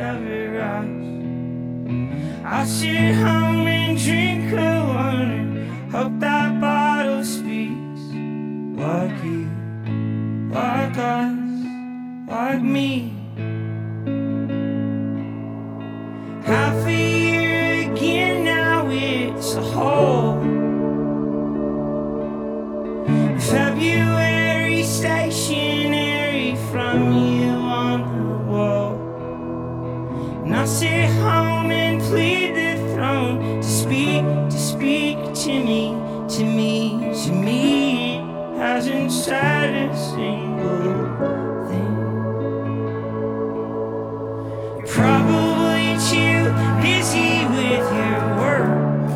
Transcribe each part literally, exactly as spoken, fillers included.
ever rise. I sit home and drink a water, hope that bottle speaks like you, like us, like me. Half a year again, now it's a whole February stationery from you on the wall. And I sit home and plead the throne to speak, to speak to me, to me, to me. It hasn't said a single thing. You're probably too busy with your work,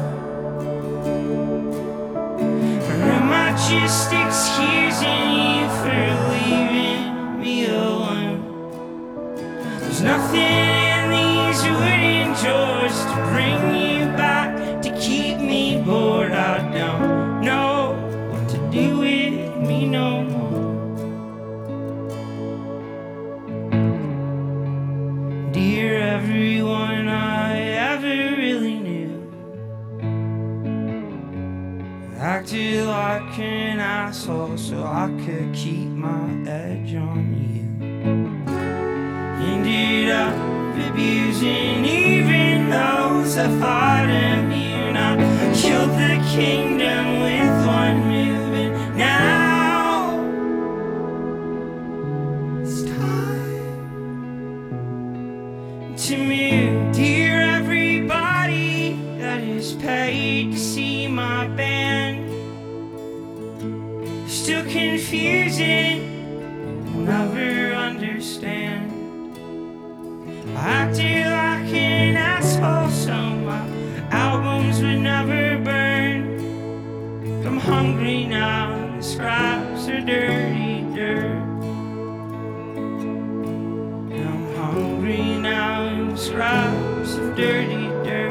or am I just excusing you for leaving me alone? There's nothing in these wooden doors to bring you back, to keep me bored. I don't know what to do with me no more. Dear everyone I ever really knew, acted like an asshole so I could keep my edge on you. Ended up abusing even those that fought immune. I killed the kingdom with one move, and now it's time to move. Dear everybody that is paid to see my band, still confusing, will never understand. I acted like an asshole so my albums would never burn. But I'm hungry now, the scraps are dirty dirt. I'm hungry now, and the scraps of dirty dirt.